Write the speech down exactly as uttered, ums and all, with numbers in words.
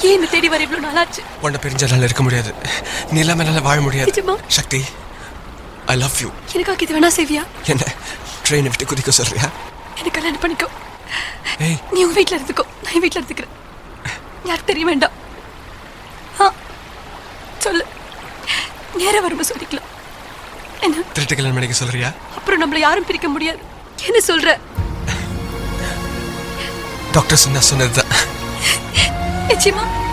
ஏன் என்ன தேடி வர இவ்வளவு நாளாச்சு? உன்னை பிரிஞ்சனால இருக்க முடியாது, நீ இல்லாம என்னால வாழ முடியாது. Shakti, I love you. எனக்காக இது வேணா செய்வியா? என்ன ட்ரெயினை விட்டு குதிக்க சொல்றியா? எனக்கு கல்யாணம் பண்ணிக்கோ. நீ உங்க வீட்டுல இருந்துக்கோ, நான் வீட்டுல இருந்துக்கிறேன். யாருக்கு தெரிய வேண்டாம். சொல்லு, நேரம் வரும்போது சொல்லிக்கலாம். என்ன திருட்டு கல்யாணம் பண்ணிக்க சொல்றியா? அப்புறம் நம்மள யாரும் பிரிக்க முடியாது. என்ன சொல்ற? டாக்டர் சொன்னா சொன்னதுதான். நிச்சயமா